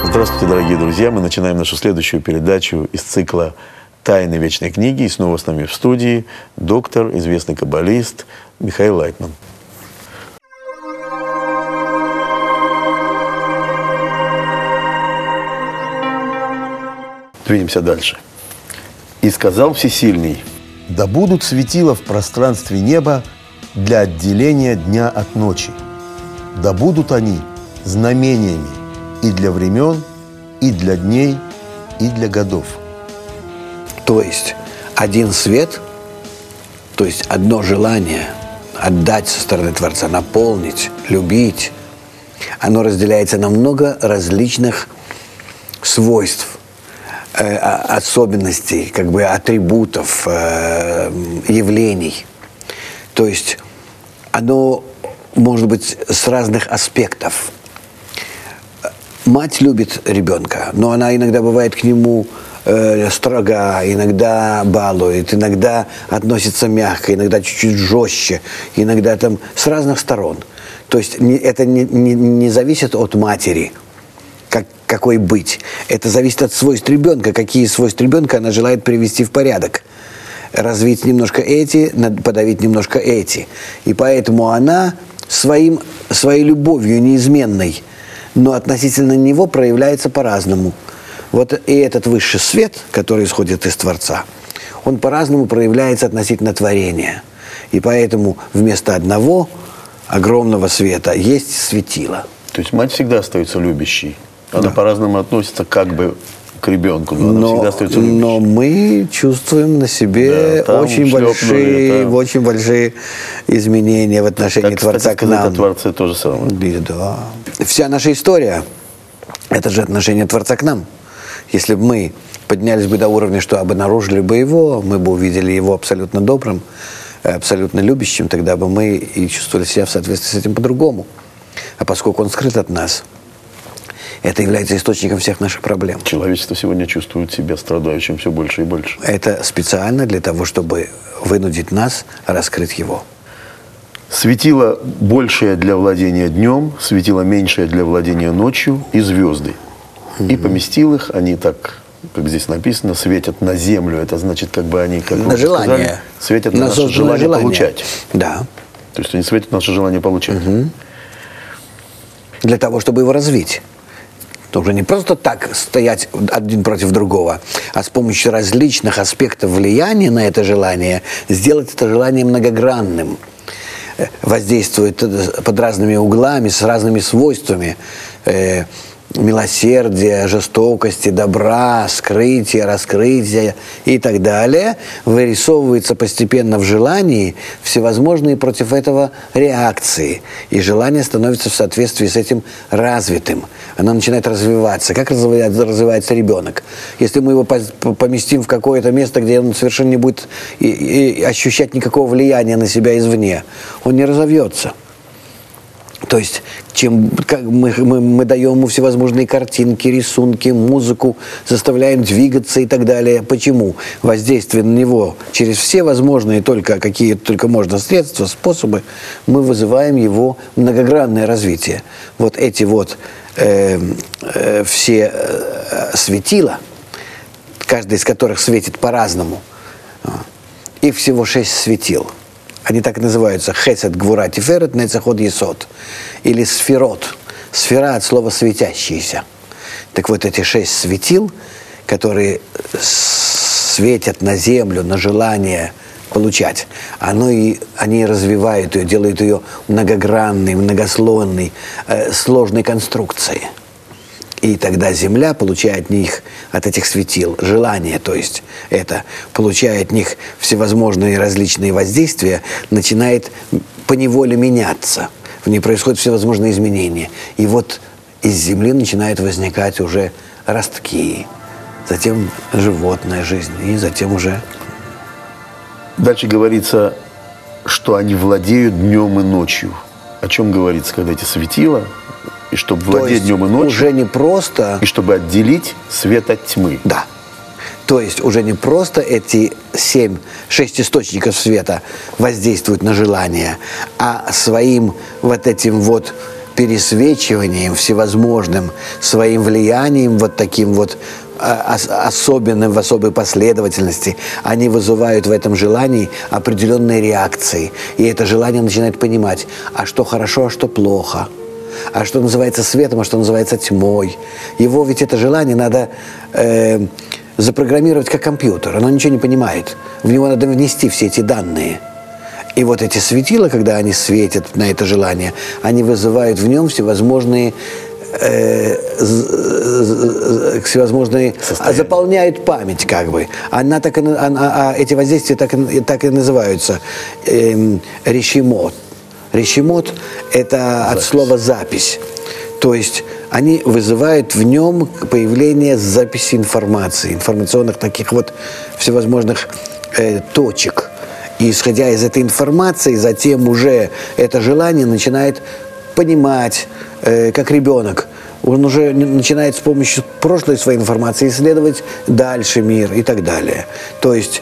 Здравствуйте, дорогие друзья! Мы начинаем нашу следующую передачу из цикла «Тайны вечной книги». И снова с нами в студии доктор, известный каббалист Михаил Лайтман. Двинемся дальше. «И сказал Всесильный: да будут светила в пространстве неба для отделения дня от ночи. Да будут они знамениями и для времен, и для дней, и для годов». То есть один свет, то есть одно желание отдать со стороны Творца, наполнить, любить, оно разделяется на много различных свойств, особенностей, как бы атрибутов, явлений. То есть оно может быть с разных аспектов. Мать любит ребенка, но она иногда бывает к нему строга, иногда балует, иногда относится мягко, иногда чуть-чуть жестче, иногда там с разных сторон. То есть это не зависит от матери, какой быть. Это зависит от свойств ребенка, какие свойства ребенка она желает привести в порядок. Развить немножко эти, подавить немножко эти. И поэтому она своей любовью неизменной, но относительно него проявляется по-разному. Вот и этот высший свет, который исходит из Творца, он по-разному проявляется относительно творения. И поэтому вместо одного огромного света есть светило. То есть мать всегда остается любящей. Она по-разному относится как бы к ребенку, но она всегда остается любящей. Но мы чувствуем на себе очень большие изменения в отношении Творца к нам. Творце то же самое. Да. Вся наша история – это же отношение Творца к нам. Если бы мы поднялись бы до уровня, что обнаружили бы его, мы бы увидели его абсолютно добрым, абсолютно любящим, тогда бы мы и чувствовали себя в соответствии с этим по-другому. А поскольку он скрыт от нас, это является источником всех наших проблем. Человечество сегодня чувствует себя страдающим все больше и больше. Это специально для того, чтобы вынудить нас раскрыть его. Светило большее для владения днем, светило меньшее для владения ночью и звезды. И поместил их, они так, как здесь написано, светят на землю. Это значит, как бы они, как на желание. Сказали, светят на наше желание получать. Да. То есть они светят на наше желание получать. Для того, чтобы его развить. То уже не просто так стоять один против другого, а с помощью различных аспектов влияния на это желание сделать это желание многогранным. Воздействует под разными углами, с разными свойствами. Милосердия, жестокости, добра, скрытия, раскрытия и так далее, вырисовывается постепенно в желании всевозможные против этого реакции. И желание становится в соответствии с этим развитым. Оно начинает развиваться. Как развивается ребенок? Если мы его поместим в какое-то место, где он совершенно не будет ощущать никакого влияния на себя извне, он не разовьется. То есть, мы даем ему всевозможные картинки, рисунки, музыку, заставляем двигаться и так далее. Почему? Воздействие на него через все возможные, какие только можно средства, способы, мы вызываем его многогранное развитие. Вот эти все светила, каждый из которых светит по-разному, их всего 6 светил. Они так и называются: Хесед, Гвура, Тиферет, Нецах, Од, Есод. Или Сферот. Сфера от слова «светящиеся». Так вот, эти 6 светил, которые светят на землю, на желание получать, они развивают ее, делают ее многогранной, многослойной, сложной конструкцией. И тогда Земля, получая от этих светил желание, то есть это, получая от них всевозможные различные воздействия, начинает поневоле меняться. В ней происходят всевозможные изменения. И вот из Земли начинают возникать уже ростки, затем животная жизнь, и затем уже... Дальше говорится, что они владеют днем и ночью. О чем говорится, когда эти светила... И чтобы владеть днем и ночью. Уже не просто... И чтобы отделить свет от тьмы. Да. То есть уже не просто эти 6 источников света воздействуют на желание, а своим вот этим пересвечиванием всевозможным, своим влиянием вот таким вот особенным, в особой последовательности, они вызывают в этом желании определенные реакции. И это желание начинает понимать, а что хорошо, а что плохо, а что называется светом, а что называется тьмой. Его ведь это желание надо запрограммировать как компьютер, оно ничего не понимает. В него надо внести все эти данные. И вот эти светила, когда они светят на это желание, они вызывают в нем всевозможные заполняют память, как бы. Эти воздействия так и называются решимот. Решимот – это от слова «запись». То есть они вызывают в нем появление записи информации, информационных таких вот всевозможных точек. И исходя из этой информации, затем уже это желание начинает понимать, как ребенок. Он уже начинает с помощью прошлой своей информации исследовать дальше мир и так далее. То есть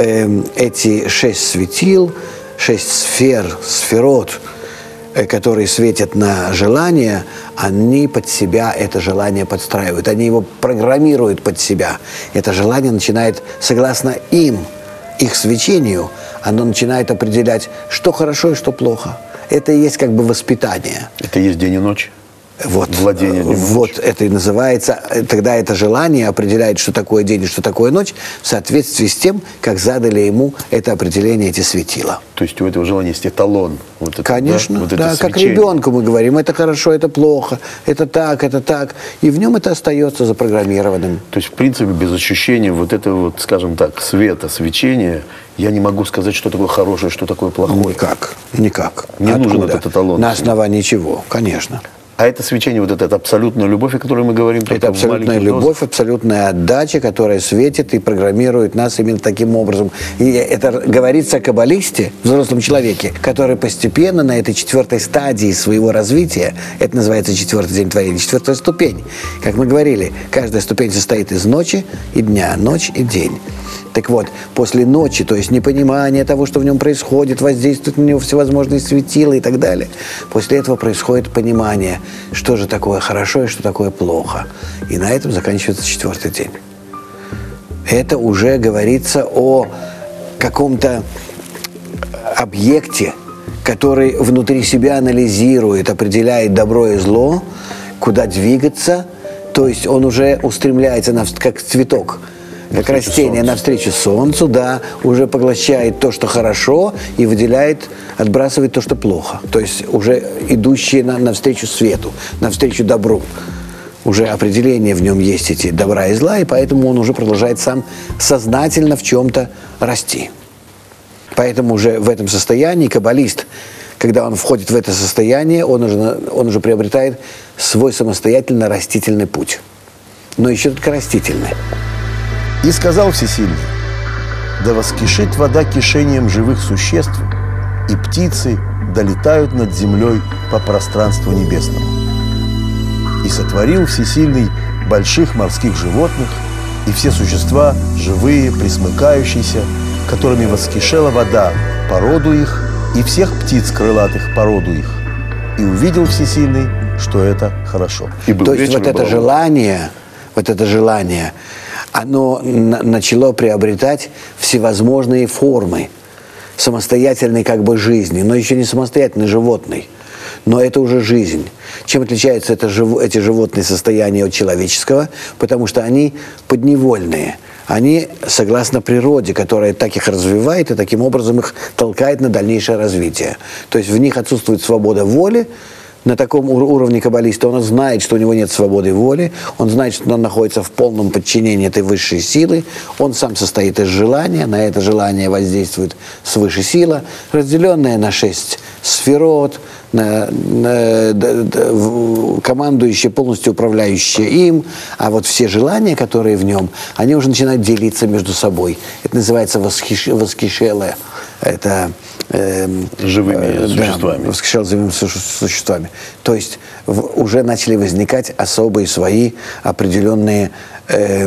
эти 6 светил, 6 сферот, которые светят на желание, они под себя это желание подстраивают. Они его программируют под себя. Это желание начинает, согласно им, их свечению, оно начинает определять, что хорошо и что плохо. Это и есть как бы воспитание. Это и есть день и ночь? Вот, владение днем и ночью. Вот это и называется, тогда это желание определяет, что такое день и что такое ночь, в соответствии с тем, как задали ему это определение, эти светила. То есть у этого желания есть эталон? Вот это, конечно, да, вот да, это как ребенку мы говорим, это хорошо, это плохо, это так, и в нем это остается запрограммированным. То есть, в принципе, без ощущения вот этого, вот, скажем так, света, свечения, я не могу сказать, что такое хорошее, что такое плохое. Никак. Не нужен этот эталон. На основании чего, конечно. А это свечение, вот эта абсолютная любовь, о которой мы говорим, это абсолютная любовь, абсолютная отдача, которая светит и программирует нас именно таким образом. И это говорится о каббалисте, взрослом человеке, который постепенно на этой 4-й стадии своего развития, это называется 4-й день творения, 4-я ступень. Как мы говорили, каждая ступень состоит из ночи и дня, ночь и день. Так вот, после ночи, то есть непонимание того, что в нем происходит, воздействуют на него всевозможные светила и так далее, после этого происходит понимание, что же такое хорошо и что такое плохо. И на этом заканчивается 4-й день. Это уже говорится о каком-то объекте, который внутри себя анализирует, определяет добро и зло, куда двигаться, то есть он уже устремляется как цветок, как растение навстречу солнцу, да, уже поглощает то, что хорошо, и выделяет, отбрасывает то, что плохо. То есть уже идущие навстречу свету, навстречу добру. Уже определение в нем есть эти добра и зла, и поэтому он уже продолжает сам сознательно в чем-то расти. Поэтому уже в этом состоянии каббалист, когда он входит в это состояние, он уже приобретает свой самостоятельно растительный путь. Но еще только растительный. И сказал Всесильный: да воскишит вода кишением живых существ, и птицы долетают над землей по пространству небесному. И сотворил Всесильный больших морских животных, и все существа живые, пресмыкающиеся, которыми воскишела вода по роду их, и всех птиц крылатых по роду их. И увидел Всесильный, что это хорошо. То есть вот это желание, оно начало приобретать всевозможные формы самостоятельной как бы жизни, но еще не самостоятельной животной. Но это уже жизнь. Чем отличаются эти животные состояния от человеческого? Потому что они подневольные. Они согласно природе, которая так их развивает и таким образом их толкает на дальнейшее развитие. То есть в них отсутствует свобода воли. На таком уровне каббалиста он знает, что у него нет свободы воли, он знает, что он находится в полном подчинении этой высшей силы, он сам состоит из желания, на это желание воздействует свыше сила, разделенная на 6 сферот, командующая, полностью управляющая им, а вот все желания, которые в нем, они уже начинают делиться между собой. Это называется воскишеле. Это живыми существами. Да, восхищал живыми существами. То есть уже начали возникать особые свои определенные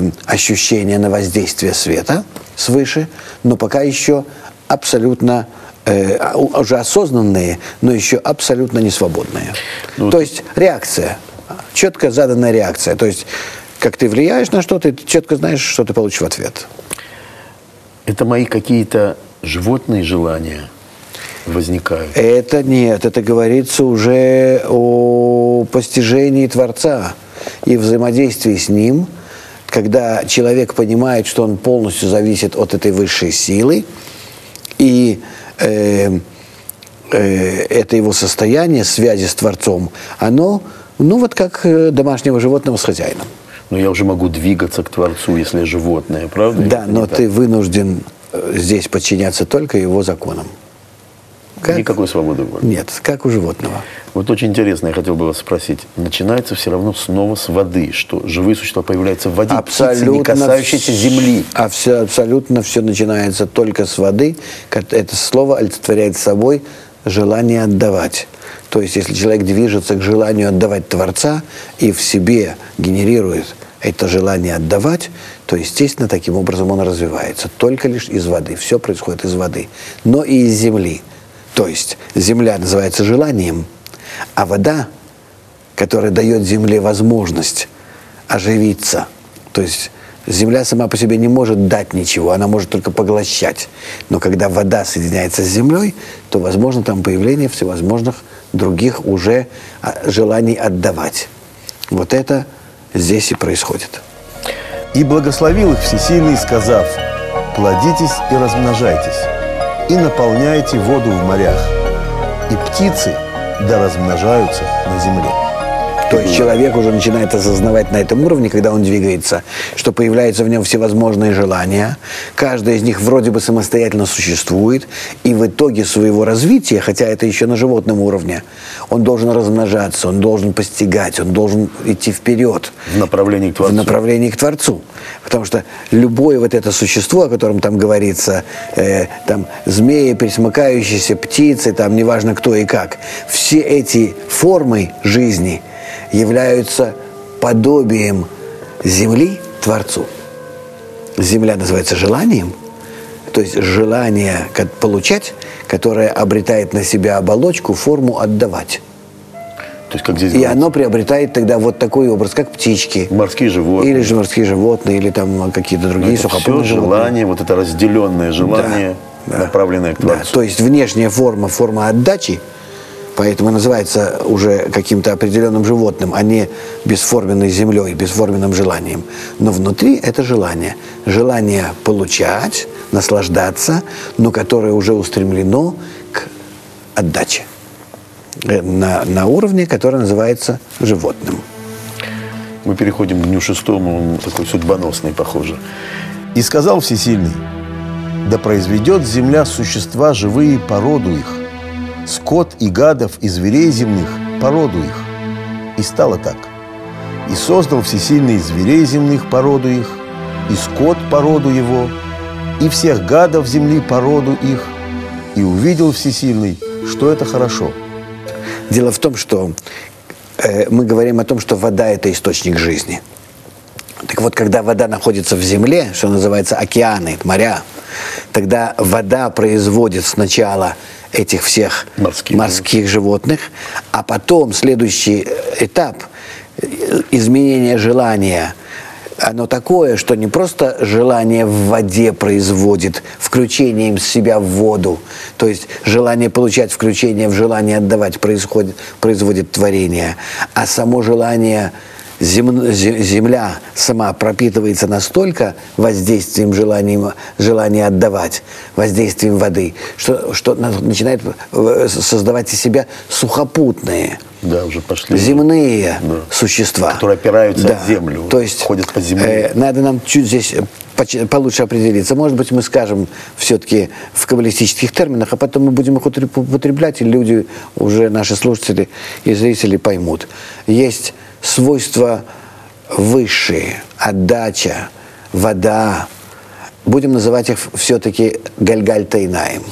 ощущения на воздействие света свыше, но пока еще абсолютно уже осознанные, но еще абсолютно не свободные. Ну, то есть реакция, четко заданная реакция. То есть как ты влияешь на что-то, ты четко знаешь, что ты получишь в ответ. Это мои какие-то животные желания возникают? Это нет, это говорится уже о постижении Творца и взаимодействии с Ним, когда человек понимает, что он полностью зависит от этой высшей силы, и это его состояние связи с Творцом, оно, вот как домашнего животного с хозяином. Но я уже могу двигаться к Творцу, если я животное, правда? Да, но ты вынужден здесь подчиняться только его законам. Никакой свободы воли. Нет, как у животного. Вот очень интересно, я хотел бы вас спросить. Начинается все равно снова с воды, что живые существа появляются в воде, птицы, не касающиеся земли. Абсолютно все начинается только с воды. Это слово олицетворяет собой желание отдавать. То есть, если человек движется к желанию отдавать Творца и в себе генерирует это желание отдавать, то, естественно, таким образом он развивается. Только лишь из воды. Все происходит из воды. Но и из земли. То есть земля называется желанием, а вода, которая дает земле возможность оживиться, то есть земля сама по себе не может дать ничего, она может только поглощать. Но когда вода соединяется с землей, то возможно там появление всевозможных других уже желаний отдавать. Вот это здесь и происходит. «И благословил их Всесильный, сказав: плодитесь и размножайтесь, и наполняйте воду в морях, и птицы да размножаются на земле». То есть человек уже начинает осознавать на этом уровне, когда он двигается, что появляются в нем всевозможные желания, каждое из них вроде бы самостоятельно существует, и в итоге своего развития, хотя это еще на животном уровне, он должен размножаться, он должен постигать, он должен идти вперед. В направлении к Творцу. В направлении к Творцу. Потому что любое вот это существо, о котором там говорится, там змеи, пресмыкающиеся, птицы, там неважно кто и как, все эти формы жизни являются подобием Земли Творцу. Земля называется желанием, то есть желание получать, которое обретает на себя оболочку, форму отдавать. То есть, как здесь и говорится, оно приобретает тогда вот такой образ, как птички. Морские животные. Или же морские животные, или там какие-то другие сухопутные животные. Желание, вот это разделенное желание, да, направленное к Творцу. Да, то есть внешняя форма отдачи, поэтому называется уже каким-то определенным животным, а не бесформенной землей, бесформенным желанием. Но внутри это желание. Желание получать, наслаждаться, но которое уже устремлено к отдаче. На уровне, который называется животным. Мы переходим к дню 6, он такой судьбоносный, похоже. «И сказал Всесильный: да произведет земля существа живые по роду их, скот и гадов и зверей земных по роду их. И стало так. И создал Всесильный зверей земных по роду их, и скот по роду его, и всех гадов земли по роду их. И увидел Всесильный, что это хорошо». Дело в том, что мы говорим о том, что вода – это источник жизни. Так вот, когда вода находится в земле, что называется океаны, моря, тогда вода производит сначала этих всех морских животных, а потом следующий этап изменения желания, оно такое, что не просто желание в воде производит включением себя в воду, то есть желание получать включение в желание отдавать производит творение, а само желание, земля сама пропитывается настолько воздействием желания отдавать, воздействием воды, что начинает создавать из себя сухопутные, да, уже пошли земные существа, которые опираются о землю, то есть ходят по земле. Надо нам чуть здесь получше определиться. Может быть, мы скажем все-таки в каббалистических терминах, а потом мы будем их употреблять, и люди, уже наши слушатели и зрители поймут. Есть свойства высшие, отдача, вода. Будем называть их все-таки гальгаль-тайнаем.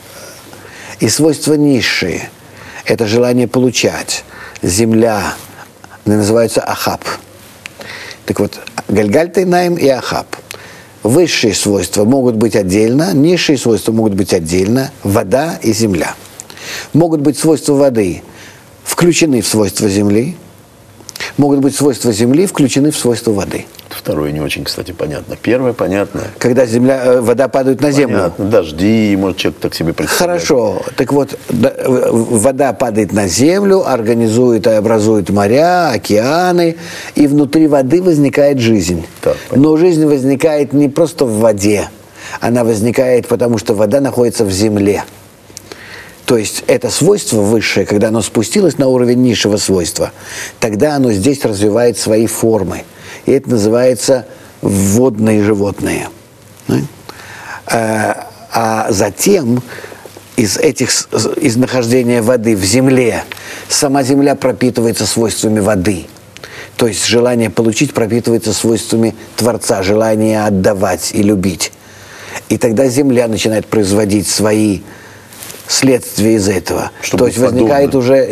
И свойства низшие. Это желание получать. Земля. Они называются ахаб. Так вот, гальгаль-тайнаем и ахаб. высшие свойства могут быть отдельно, низшие свойства могут быть отдельно, вода и земля. Могут быть свойства воды включены в свойства земли, могут быть свойства земли включены в свойства воды. Второе не очень, кстати, понятно. Первое понятно. Когда вода падает на землю. Понятно. Дожди, может, человек так себе представляет. Хорошо. Так вот, вода падает на землю, организует и образует моря, океаны, и внутри воды возникает жизнь. Так, но жизнь возникает не просто в воде, она возникает потому, что вода находится в земле. То есть это свойство высшее, когда оно спустилось на уровень низшего свойства, тогда оно здесь развивает свои формы. И это называется водные животные. А затем из нахождения воды в земле сама земля пропитывается свойствами воды. То есть желание получить пропитывается свойствами Творца, желание отдавать и любить. И тогда земля начинает производить свои следствие из этого. То есть возникают уже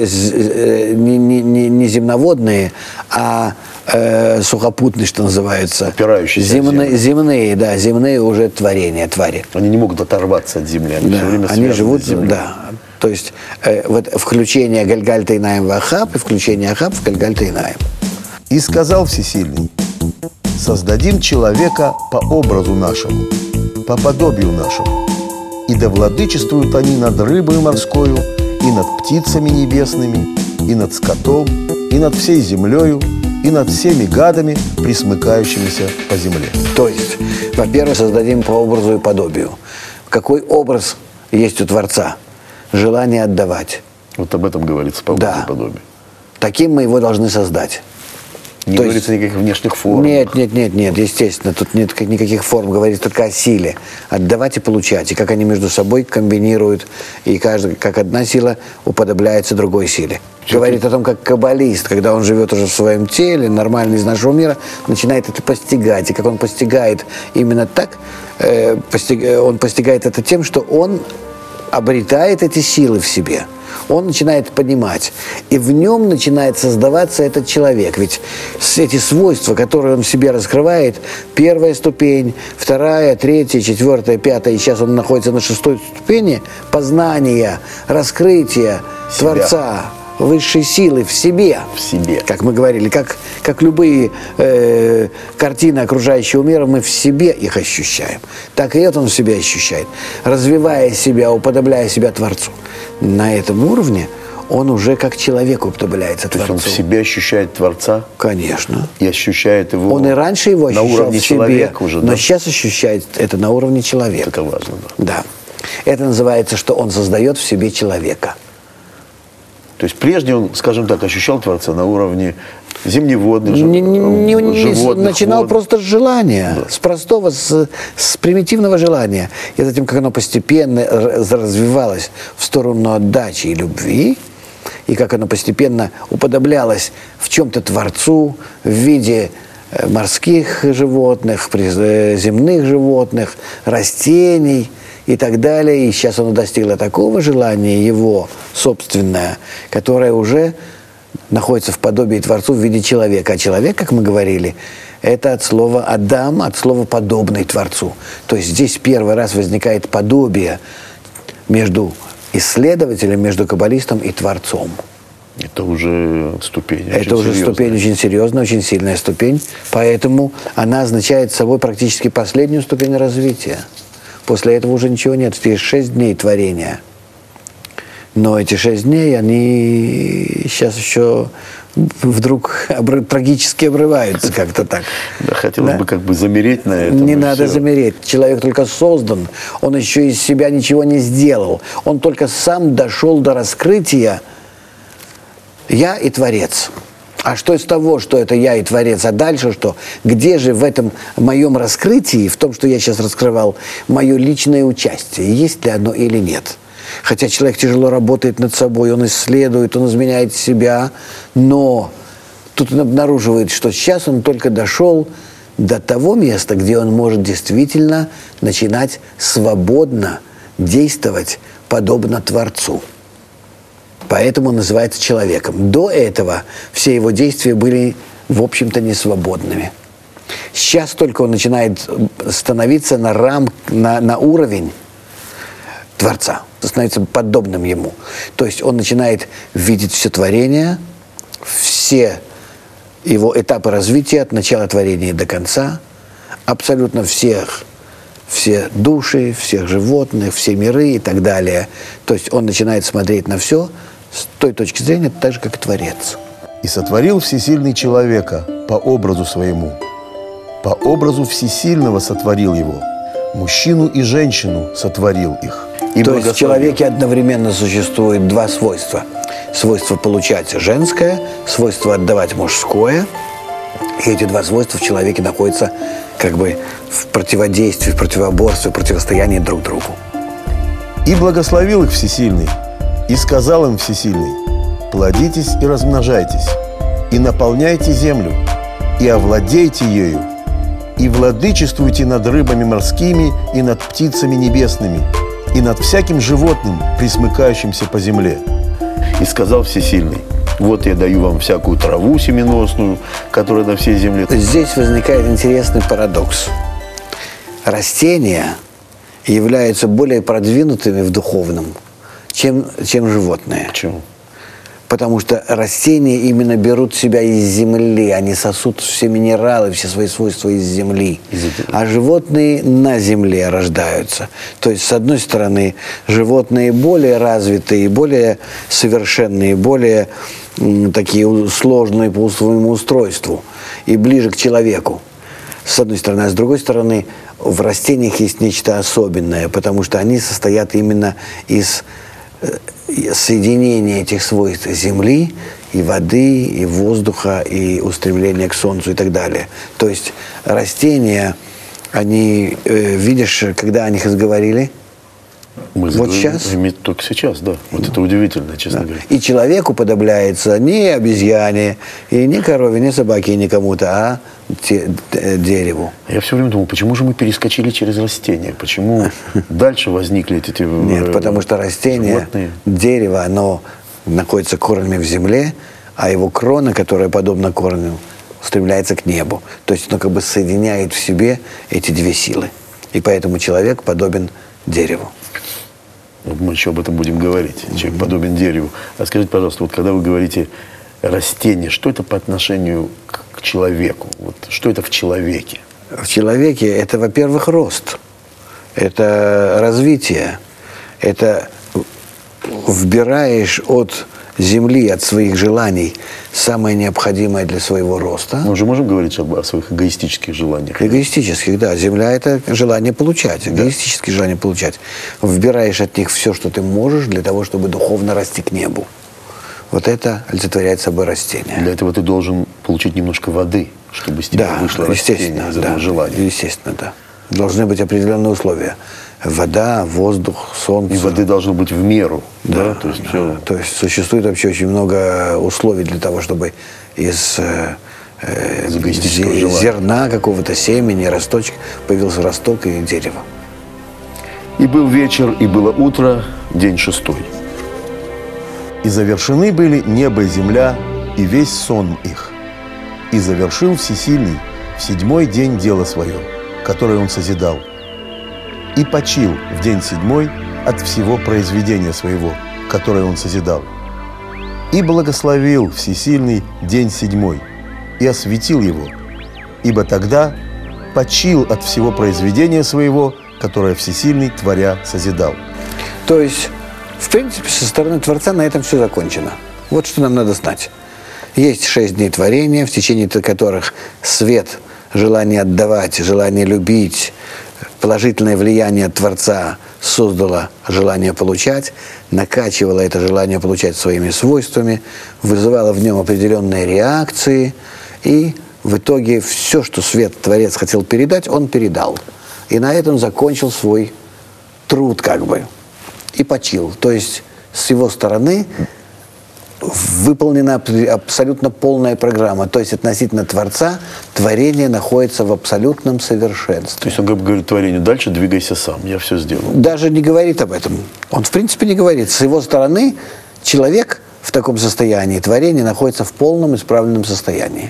не земноводные, а сухопутные, что называется. Опирающиеся земные уже творения, твари. Они не могут оторваться от земли, они все время они живут, с землей. да. То есть вот включение Гальгальта-Инаим в Ахаб и включение Ахаб в Гальгальта-Инаим. И сказал Всесильный: создадим человека по образу нашему, по подобию нашему. И да владычествуют они над рыбой морскою, и над птицами небесными, и над скотом, и над всей землею, и над всеми гадами, присмыкающимися по земле. То есть, во-первых, создадим по образу и подобию. Какой образ есть у Творца? Желание отдавать. Вот об этом говорится по образу и подобию. Таким мы его должны создать. Не говорится никаких внешних форм. Нет, естественно, тут нет никаких форм, говорится только о силе. Отдавать и получать, и как они между собой комбинируют, и как одна сила уподобляется другой силе. Говорит о том, как каббалист, когда он живет уже в своем теле, нормально из нашего мира, начинает это постигать. И как он постигает именно так, он постигает это тем, что он обретает эти силы в себе. Он начинает понимать, и в нем начинает создаваться этот человек. Ведь эти свойства, которые он в себе раскрывает, первая ступень, вторая, третья, четвертая, пятая, и сейчас он находится на 6-й ступени познания, раскрытия себя, Творца, высшей силы в себе. В себе. Как мы говорили, как любые картины окружающего мира, мы в себе их ощущаем. Так и это он в себе ощущает. Развивая себя, уподобляя себя Творцу. На этом уровне он уже как человек уподобляется Творцу. То есть он в себе ощущает Творца? Конечно. И ощущает его. Он и раньше его ощущал на уровне в себе, человека уже, но сейчас ощущает это на уровне человека. Это важно, да. Это называется, что он создает в себе человека. То есть прежде он, скажем так, ощущал Творца на уровне земноводных, животных. Начинал просто с желания, с простого, с примитивного желания. И затем, как оно постепенно развивалось в сторону отдачи и любви, и как оно постепенно уподоблялось в чем-то Творцу в виде морских животных, земных животных, растений и так далее. И сейчас оно достигло такого желания, его собственное, которое уже находится в подобии Творцу в виде человека. А человек, как мы говорили, это от слова «адам», от слова «подобный Творцу». То есть здесь первый раз возникает подобие между исследователем, между каббалистом и Творцом. Это уже ступень. Это уже ступень очень серьезная, очень сильная ступень. Поэтому она означает собой практически последнюю ступень развития. После этого уже ничего нет. Есть 6 дней творения. Но эти 6 дней, они сейчас еще вдруг трагически обрываются как-то так. Да, хотелось бы как бы замереть на этом. Не надо замереть. Человек только создан. Он еще из себя ничего не сделал. Он только сам дошел до раскрытия «Я и Творец». А что из того, что это я и Творец? А дальше что? Где же в этом моем раскрытии, в том, что я сейчас раскрывал, мое личное участие? Есть ли оно или нет? Хотя человек тяжело работает над собой, он исследует, он изменяет себя, но тут он обнаруживает, что сейчас он только дошел до того места, где он может действительно начинать свободно действовать подобно Творцу. Поэтому он называется человеком. До этого все его действия были, в общем-то, несвободными. Сейчас только он начинает становиться на уровень Творца, становится подобным ему. То есть он начинает видеть все творение, все его этапы развития от начала творения до конца, абсолютно все души, всех животных, все миры и так далее. То есть он начинает смотреть на все с той точки зрения, так же, как и Творец. «И сотворил всесильный человека по образу своему. По образу всесильного сотворил его. Мужчину и женщину сотворил их». И То есть в человеке одновременно существует два свойства. Свойство получать женское, свойство отдавать мужское. И эти два свойства в человеке находятся как бы в противодействии, в противоборстве, в противостоянии друг другу. «И благословил их всесильный, и сказал им всесильный: плодитесь и размножайтесь, и наполняйте землю, и овладейте ею, и владычествуйте над рыбами морскими, и над птицами небесными, и над всяким животным, присмыкающимся по земле». И сказал Всесильный: вот я даю вам всякую траву семеносную, которая на всей земле. Здесь возникает интересный парадокс. Растения являются более продвинутыми в духовном, чем животные. Почему? Потому что растения именно берут себя из земли, они сосут все минералы, все свои свойства из земли. А животные на земле рождаются. То есть, с одной стороны, животные более развитые, более совершенные, более такие сложные по своему устройству и ближе к человеку. С одной стороны. А с другой стороны, в растениях есть нечто особенное, потому что они состоят именно из соединение этих свойств земли, и воды, и воздуха, и устремления к солнцу и так далее. То есть растения, они, видишь, когда о них изговорили? Мы вот сейчас? Только сейчас, да. Вот это удивительно, честно говоря. И человеку подобляется не обезьяне, и не корове, не собаке, и не кому-то, а дереву. Я все время думал, почему же мы перескочили через растения? Почему дальше возникли эти Нет, потому что растение, животные? Дерево, оно находится корнями в земле, а его крона, которая подобна корню, устремляется к небу. То есть оно как бы соединяет в себе эти две силы. И поэтому человек подобен дереву. Вот мы еще об этом будем говорить. Человек подобен дереву. А скажите, пожалуйста, вот когда вы говорите растение, что это по отношению к человеку? Вот, что это в человеке? В человеке это, во-первых, рост, это развитие, это вбираешь от земли, от своих желаний самое необходимое для своего роста. Мы уже можем говорить о своих эгоистических желаниях? Эгоистических, да. Земля – это желание получать, эгоистическое желание получать. Вбираешь от них все, что ты можешь, для того, чтобы духовно расти к небу. Вот это олицетворяет собой растение. Для этого ты должен получить немножко воды, чтобы из тебя вышло растение из этого желания. Естественно, да. Должны быть определенные условия. Вода, воздух, солнце. И воды должно быть в меру. Да, то есть, все... То есть существует вообще очень много условий для того, чтобы из зерна какого-то семени, росточка, появился росток и дерево. И был вечер, и было утро, день 6. И завершены были небо и земля, и весь сон их. И завершил Всесильный в 7-й день дело свое, которое он созидал. И почил в день 7 от всего произведения своего, которое он созидал. И благословил Всесильный день 7 и осветил его, ибо тогда почил от всего произведения своего, которое Всесильный, творя, созидал. То есть, в принципе, со стороны Творца на этом все закончено. Вот что нам надо знать. Есть 6 дней творения, в течение которых свет, желание отдавать, желание любить, положительное влияние Творца создало желание получать, накачивало это желание получать своими свойствами, вызывало в нем определенные реакции, и в итоге все, что свет Творец хотел передать, он передал. И на этом закончил свой труд как бы и почил. То есть с его стороны выполнена абсолютно полная программа. То есть относительно Творца творение находится в абсолютном совершенстве. То есть он говорит творению: дальше двигайся сам, я все сделаю. Даже не говорит об этом. Он в принципе не говорит. С его стороны человек в таком состоянии, творение находится в полном исправленном состоянии.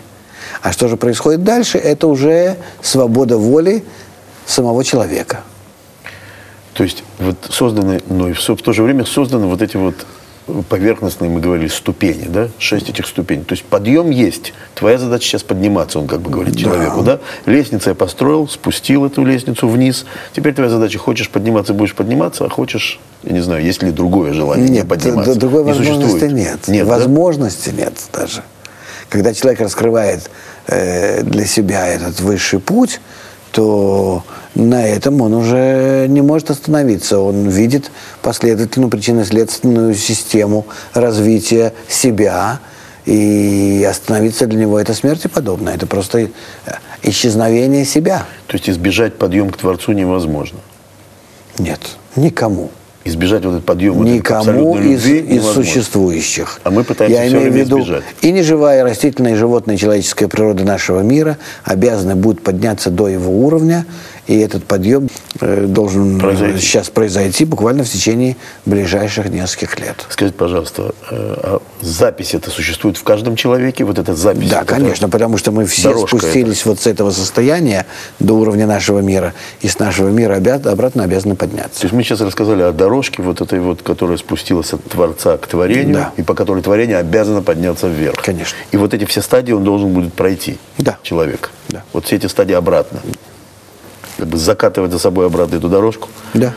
А что же происходит дальше, это уже свобода воли самого человека. То есть вот созданы, но и в то же время созданы вот эти вот поверхностные, мы говорили, ступени, да? 6 этих ступеней. То есть подъем есть. Твоя задача сейчас подниматься, он как бы говорит человеку, да? Лестницу я построил, спустил эту лестницу вниз. Теперь твоя задача, хочешь подниматься, будешь подниматься, а хочешь, я не знаю, есть ли другое желание не подниматься? Другой не возможности существует. нет. Возможности нет даже. Когда человек раскрывает для себя этот высший путь, то на этом он уже не может остановиться. Он видит последовательную причинно-следственную систему развития себя, и остановиться для него это смерти подобно. Это просто исчезновение себя. То есть избежать подъем к Творцу невозможно? Нет, никому. Избежать вот этот подъем никому вот из существующих. А мы пытаемся все время избежать. И неживая, растительная, и животная, и человеческая природа нашего мира обязаны будут подняться до его уровня, и этот подъем должен сейчас произойти буквально в течение ближайших нескольких лет. Скажите, пожалуйста, а запись это существует в каждом человеке? Вот эта запись? Да, конечно, потому что мы все спустились вот с этого состояния до уровня нашего мира, и с нашего мира обратно обязаны подняться. То есть мы сейчас рассказали о дорожке, вот этой вот, которая спустилась от Творца к творению, да, и по которой творение обязано подняться вверх. Конечно. И вот эти все стадии он должен будет пройти, да, человек. Да. Вот все эти стадии обратно. Как бы закатывать за собой обратно эту дорожку. Да.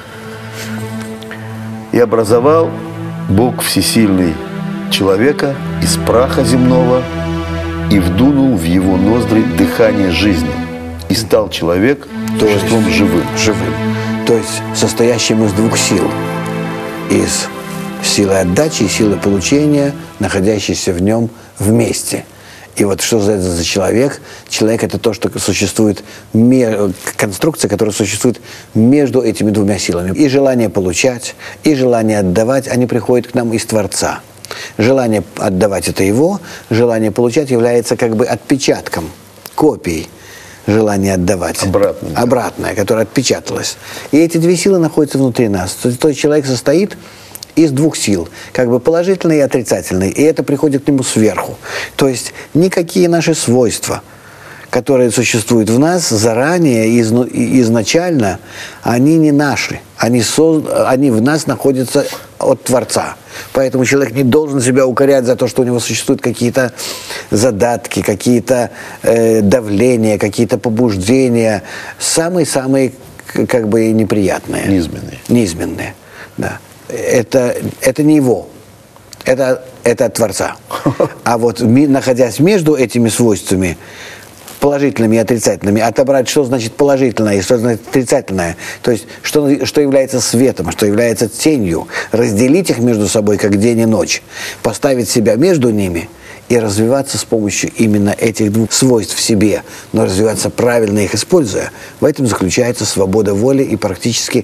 И образовал Бог Всесильный человека из праха земного и вдунул в его ноздри дыхание жизни. И стал человек существом живым. То есть состоящим из двух сил. Из силы отдачи и силы получения, находящейся в нем вместе. И вот что это за человек? Человек – это то, что существует, конструкция, которая существует между этими двумя силами. И желание получать, и желание отдавать, они приходят к нам из Творца. Желание отдавать – это его, желание получать является как бы отпечатком, копией желания отдавать. Обратное, которое отпечаталось. И эти две силы находятся внутри нас. То есть человек состоит из двух сил, как бы положительной и отрицательной, и это приходит к нему сверху. То есть никакие наши свойства, которые существуют в нас заранее, изначально, они не наши, они в нас находятся от Творца. Поэтому человек не должен себя укорять за то, что у него существуют какие-то задатки, какие-то давления, какие-то побуждения, самые-самые как бы неприятные. Низменные, да. Это не его, это от Творца. А вот находясь между этими свойствами, положительными и отрицательными, отобрать, что значит положительное и что значит отрицательное, то есть что является светом, что является тенью, разделить их между собой, как день и ночь, поставить себя между ними и развиваться с помощью именно этих двух свойств в себе, но развиваться правильно их используя, в этом заключается свобода воли и практически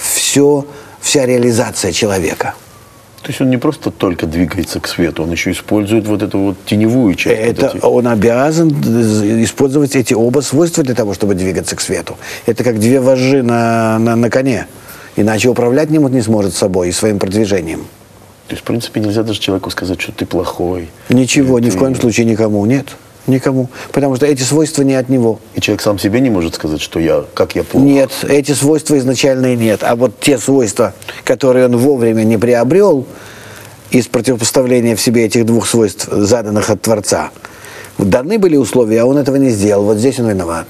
вся реализация человека. То есть он не просто только двигается к свету, он еще использует вот эту вот теневую часть. Он обязан использовать эти оба свойства для того, чтобы двигаться к свету. Это как две вожжи на коне. Иначе управлять не сможет собой и своим продвижением. То есть, в принципе, нельзя даже человеку сказать, что ты плохой. Ничего, ни в коем случае никому. Нет. Никому. Потому что эти свойства не от него. И человек сам себе не может сказать, что как я плох. Нет, эти свойства изначально и нет. А вот те свойства, которые он вовремя не приобрел из противопоставления в себе этих двух свойств, заданных от Творца, даны были условия, а он этого не сделал. Вот здесь он виноват.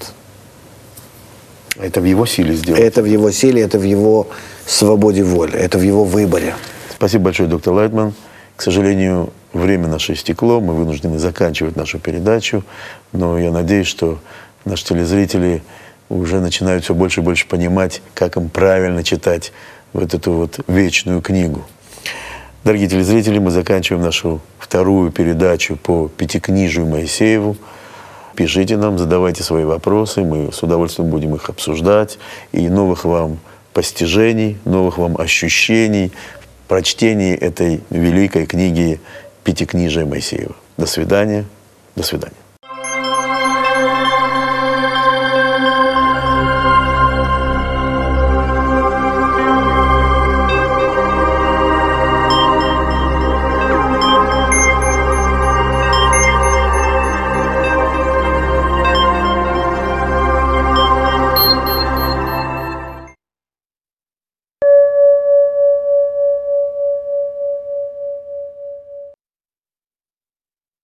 Это в его силе сделать. Это в его силе, это в его свободе воли, это в его выборе. Спасибо большое, доктор Лайтман. К сожалению, время наше истекло, мы вынуждены заканчивать нашу передачу, но я надеюсь, что наши телезрители уже начинают все больше и больше понимать, как им правильно читать вот эту вот вечную книгу. Дорогие телезрители, мы заканчиваем нашу вторую передачу по Пятикнижию Моисееву. Пишите нам, задавайте свои вопросы, мы с удовольствием будем их обсуждать. И новых вам постижений, новых вам ощущений в прочтении этой великой книги Пятикнижия Моисеева. До свидания. До свидания.